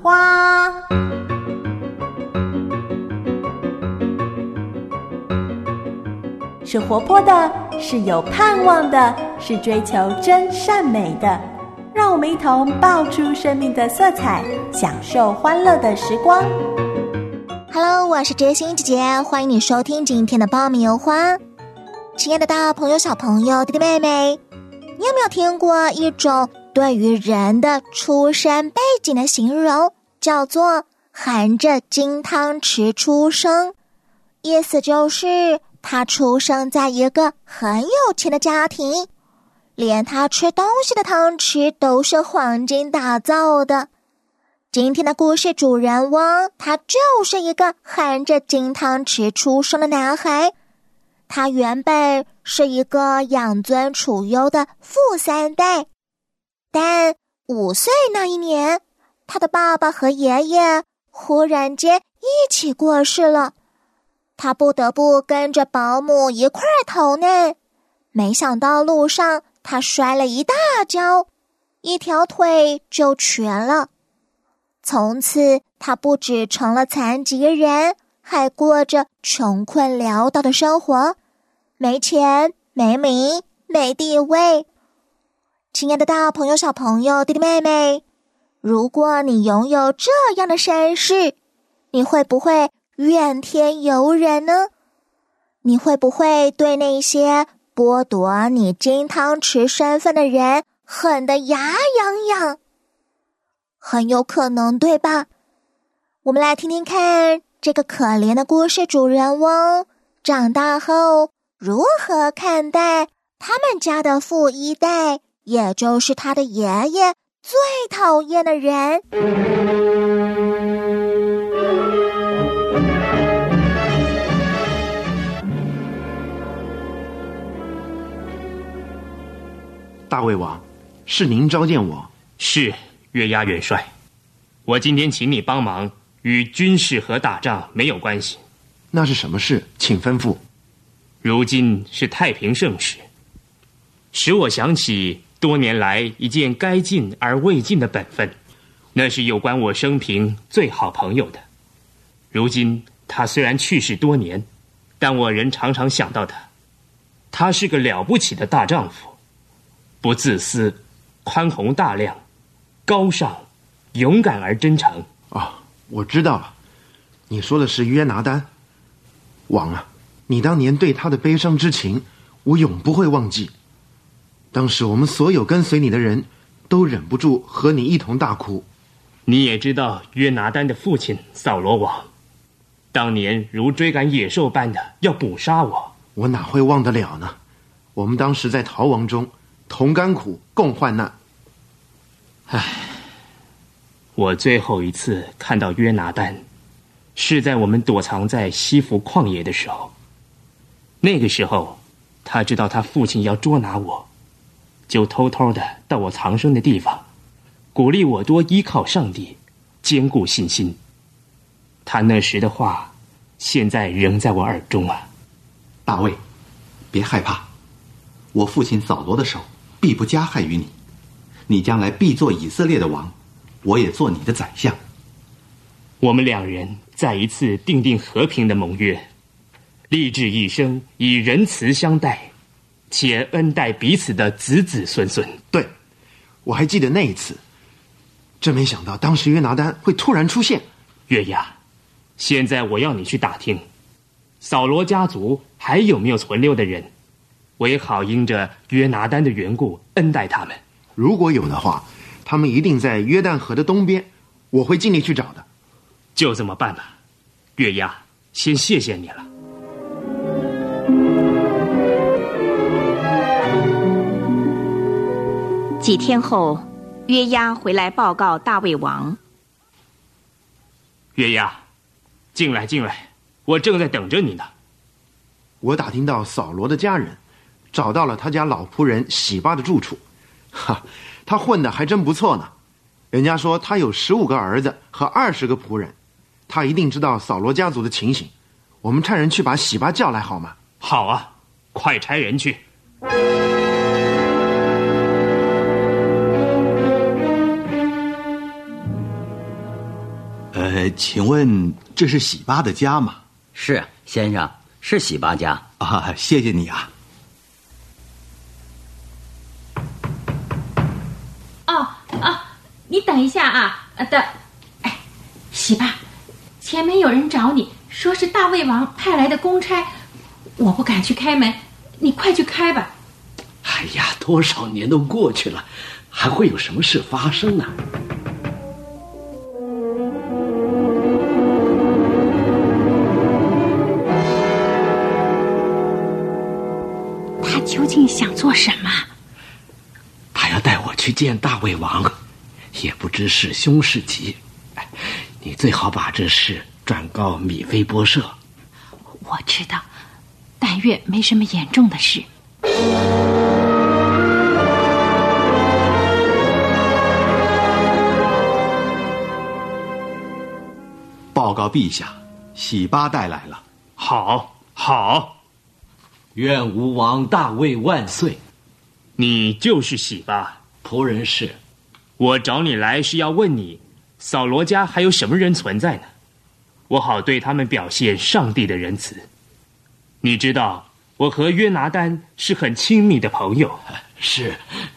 花。是活泼的，是有盼望的，是追求真善美的。让我们一同爆出生命的色彩，享受欢乐的时光。 Hello， 我是知心姐姐，欢迎你收听今天的爆米油花。亲爱的大朋友、小朋友、弟弟妹妹，你有没有听过一种对于人的出生背景的形容，叫做含着金汤匙出生？意思就是他出生在一个很有钱的家庭，连他吃东西的汤匙都是黄金打造的。今天的故事主人翁，他就是一个含着金汤匙出生的男孩。他原本是一个养尊处优的富三代，但5岁那一年，他的爸爸和爷爷忽然间一起过世了。他不得不跟着保姆一块逃难，没想到路上他摔了一大跤，一条腿就瘸了。从此他不只成了残疾人，还过着穷困潦倒的生活，没钱、没名、没地位。亲爱的大朋友、小朋友、弟弟妹妹，如果你拥有这样的身世，你会不会怨天尤人呢？你会不会对那些剥夺你金汤匙身份的人恨得牙痒痒？很有可能，对吧？我们来听听看这个可怜的故事主人翁长大后如何看待他们家的富一代，也就是他的爷爷最讨厌的人。 大魏王，是您召见我？ 是，月牙元帅，我今天请你帮忙，与军事和打仗没有关系。 那是什么事？请吩咐。 如今是太平盛世，使我想起多年来一件该尽而未尽的本分，那是有关我生平最好朋友的。如今他虽然去世多年，但我仍常常想到他。他是个了不起的大丈夫，不自私，宽宏大量，高尚，勇敢而真诚。 我知道了，你说的是约拿丹。王啊，你当年对他的悲伤之情，我永不会忘记。当时我们所有跟随你的人都忍不住和你一同大哭。 你也知道约拿丹的父亲扫罗王，当年如追赶野兽般的要捕杀我。 我哪会忘得了呢？我们当时在逃亡中同甘苦，共患难。 我最后一次看到约拿丹，是在我们躲藏在西弗旷野的时候。那个时候，他知道他父亲要捉拿我，就偷偷的到我藏身的地方，鼓励我多依靠上帝，坚固信心。他那时的话，现在仍在我耳中啊。 大卫，别害怕，我父亲扫罗的手必不加害于你，你将来必做以色列的王，我也做你的宰相。 我们两人再一次订定和平的盟约，立志一生以仁慈相待，且恩待彼此的子子孙孙。 对，我还记得那一次，真没想到当时约拿丹会突然出现。 月牙，现在我要你去打听扫罗家族还有没有存留的人，我也好因着约拿丹的缘故恩待他们。 如果有的话，他们一定在约旦河的东边，我会尽力去找的。 就这么办吧，月牙，先谢谢你了。 几天后，约押回来报告大卫王。 约押，进来进来，我正在等着你呢。 我打听到扫罗的家人找到了他家老仆人洗巴的住处，他混得还真不错呢。人家说他有15个儿子和20个仆人，他一定知道扫罗家族的情形。我们差人去把洗巴叫来好吗？ 好啊，快差人去。 请问这是喜巴的家吗？ 是，先生，是喜巴家。 啊，谢谢你啊。 你等一下啊，喜巴，前面有人找你，说是大卫王派来的公差，我不敢去开门，你快去开吧。 哎呀，多少年都过去了，还会有什么事发生呢？ 他究竟想做什么？ 他要带我去见大卫王，也不知是凶是吉。你最好把这事转告米非波设。 我知道，但愿没什么严重的事。 报告陛下，喜巴带来了。 好，好。 愿吴王大卫万岁。 你就是喜巴？ 仆人是。 我找你来是要问你，扫罗家还有什么人存在呢？我好对他们表现上帝的仁慈。你知道，我和约拿单是很亲密的朋友。 是。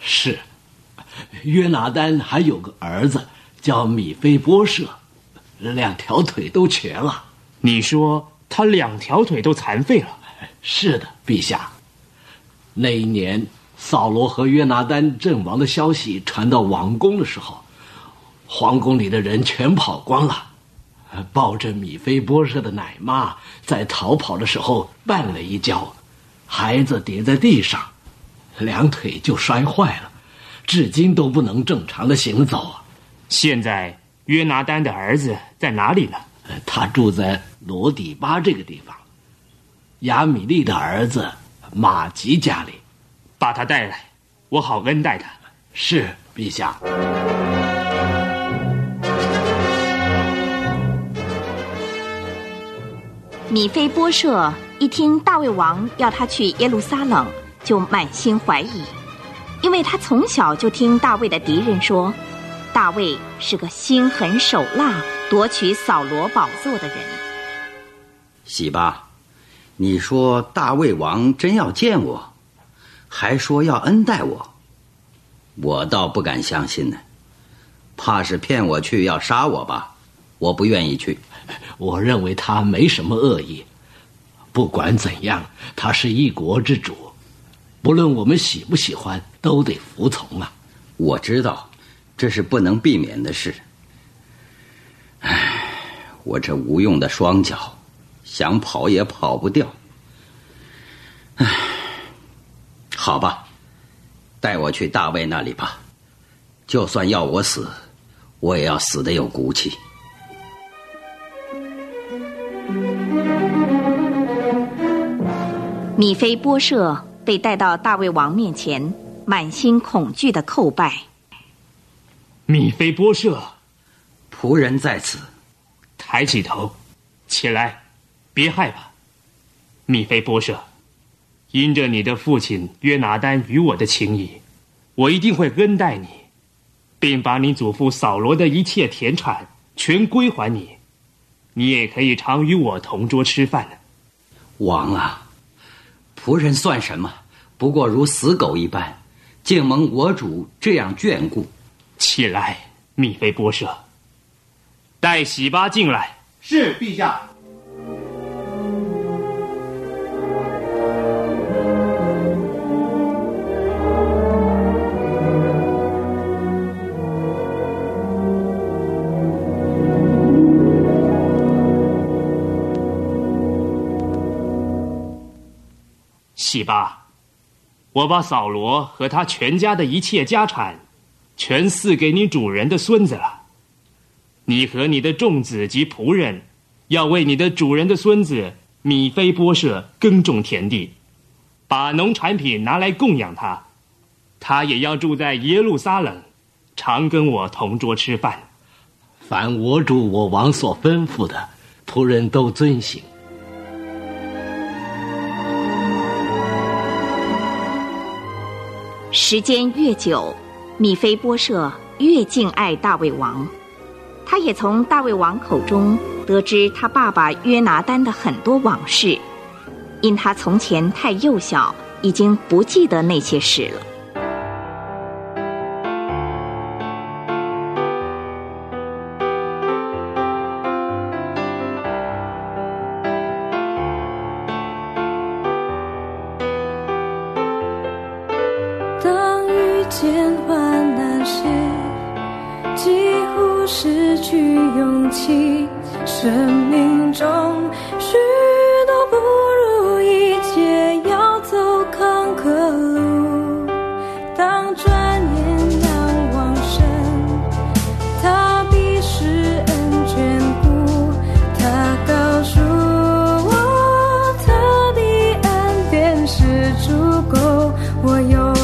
约拿单还有个儿子叫米非波设，2条腿都瘸了。 你说他2条腿都残废了？ 是的，陛下。那一年扫罗和约拿单阵亡的消息传到王宫的时候，皇宫里的人全跑光了。抱着米非波设的奶妈在逃跑的时候绊了一跤，孩子跌在地上，2腿就摔坏了，至今都不能正常的行走。 现在约拿单的儿子在哪里呢？ 他住在罗底巴这个地方，亚米利的儿子马吉家里。 把他带来，我好恩待他。 是，陛下。 米非波设一听大卫王要他去耶路撒冷，就满心怀疑，因为他从小就听大卫的敌人说，大卫是个心狠手辣、夺取扫罗宝座的人。 喜巴，你说大卫王真要见我，还说要恩待我，我倒不敢相信呢。怕是骗我去要杀我吧？我不愿意去。 我认为他没什么恶意，不管怎样，他是一国之主，不论我们喜不喜欢，都得服从啊。 我知道，这是不能避免的事。唉，我这无用的双脚，想跑也跑不掉。唉，好吧，带我去大卫那里吧，就算要我死，我也要死得有骨气。 米非波设被带到大卫王面前，满心恐惧地叩拜。 米非波设， 仆人在此。 抬起头，起来，别害怕。米非波设，因着你的父亲约拿单与我的情谊，我一定会恩待你，并把你祖父扫罗的一切田产全归还你。你也可以常与我同桌吃饭了。 王啊，仆人算什么？不过如死狗一般，竟蒙我主这样眷顾。 起来，米非波设，带喜巴进来。 是，陛下。 喜巴，我把扫罗和他全家的一切家产全赐给你主人的孙子了。你和你的众子及仆人要为你的主人的孙子米非波设耕种田地，把农产品拿来供养他。他也要住在耶路撒冷，常跟我同桌吃饭。 凡我主我王所吩咐的，仆人都遵行。 时间越久，米非波设越敬爱大卫王。 他也从大卫王口中得知他爸爸约拿单的很多往事，因他从前太幼小，已经不记得那些事了。 当遇见患难时，几乎失去勇气，生命中许多不如意，皆要走坎坷路。当转眼仰望神，他必施恩眷顾，他告诉我，他的恩典是足够我有。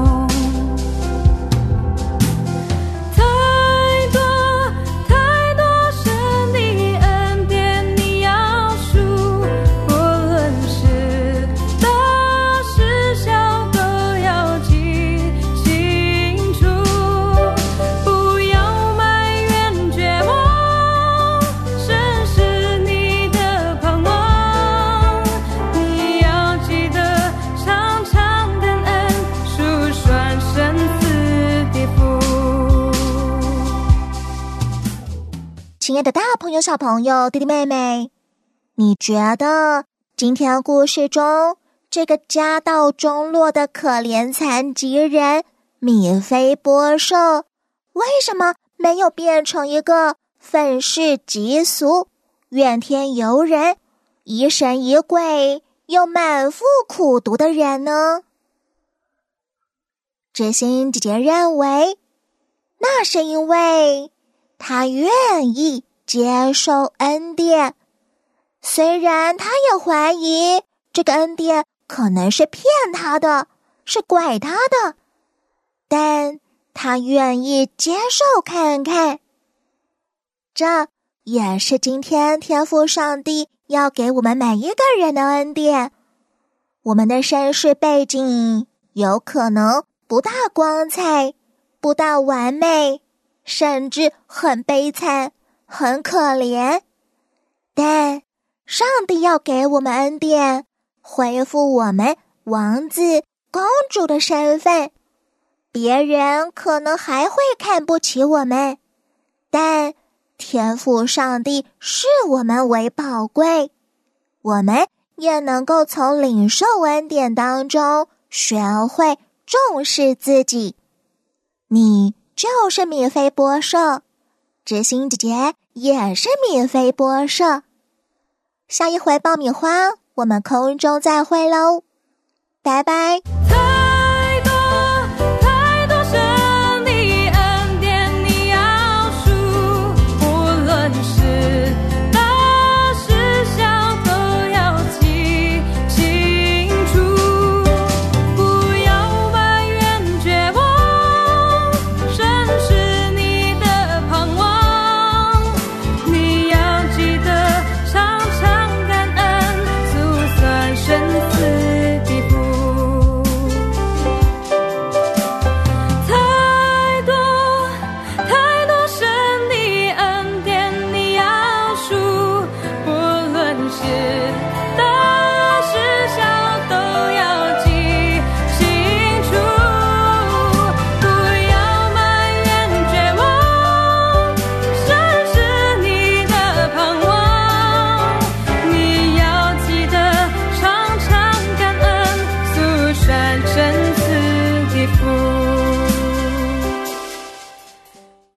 亲爱的大朋友、小朋友、弟弟妹妹，你觉得今天故事中这个家道中落的可怜残疾人米非波设，为什么没有变成一个愤世嫉俗、怨天尤人、疑神疑鬼又满腹苦毒的人呢？知心姐姐认为，那是因为他愿意接受恩典，虽然他也怀疑这个恩典可能是骗他的，是怪他的，但他愿意接受看看。这也是今天天父上帝要给我们每一个人的恩典。我们的身世背景有可能不大光彩，不大完美，甚至很悲惨，很可怜，但上帝要给我们恩典，恢复我们王子、公主的身份。别人可能还会看不起我们，但天父上帝视我们为宝贵，我们也能够从领受恩典当中学会重视自己。你就是米非波设，知心姐姐也是米非波设。下一回爆米花，我们空中再会喽，拜拜。